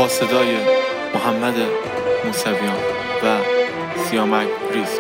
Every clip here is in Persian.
با صدای محمد موسویان و سیامک ریسک.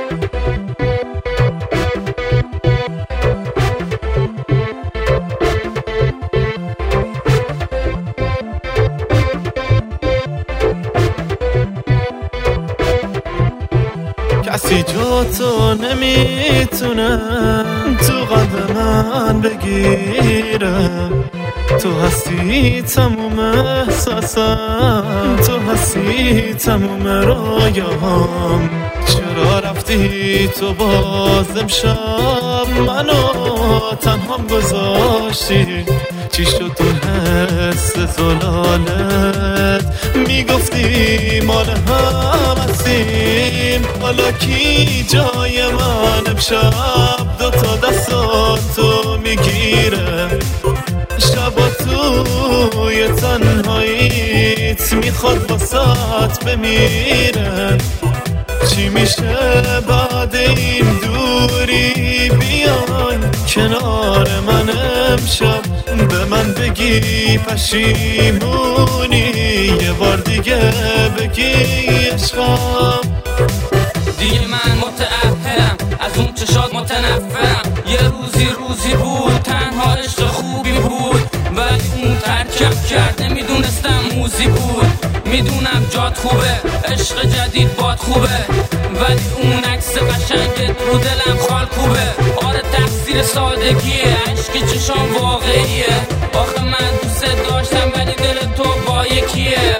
کسی جا تو نمیتونه تو قلب من بگیره، تو هستی تموم احساسم، تو هستی تموم رویاهام. چرا رفتی تو باز امشب منو تنهام گذاشتی؟ چی شد تو حس زلالت؟ میگفتی مال هم هستیم، حالا کی جای من امشب دوتا دستاتو میگیره؟ شبا توی تنهاییت میخواد واسات بمیره. چی میشه بعد این دوری؟ بیای کنار من امشب، به من بگی پشیمونی، یه بار دیگه بگی عشقم. دیگه من متأهلم از اون چشات متنفرم. یه روزی بود تنها عشق خوبی بود، ولی اون ترکم کرد نمیدونستم موزی بود. میدونم جات خوبه، عشق جدید باد خوبه، ولی اون عکس قشنگت رو دلم خال کوبه. آره تقصیر سادگیه، عشق چشام واقعیه. آخه من دوست داشتم ولی دل تو با یکیه.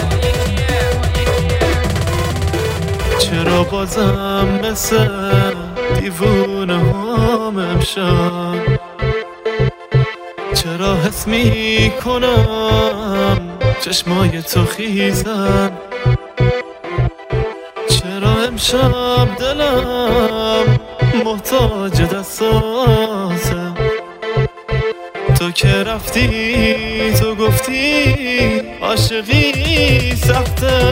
چرا بازم مثل دیوونه هم امشب؟ چرا حس میکنم چشمای تو خیزن؟ چرا امشب دلم محتاج دستاته؟ تو که رفتی تو گفتی عاشقی سخته،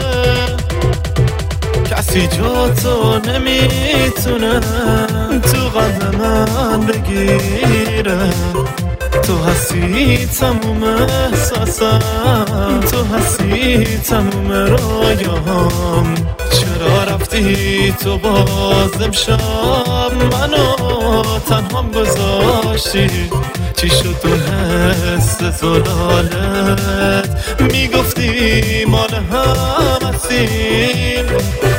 کسی جا تو نمیتونه تو قلب من بگیره. تو هستی تموم احساسم، تو هستی تموم رویاهام. چرا رفتی تو باز امشب منو تنهام گذاشتی؟ چی شد تو حس زلالت؟ میگفتی مال هم هستیم،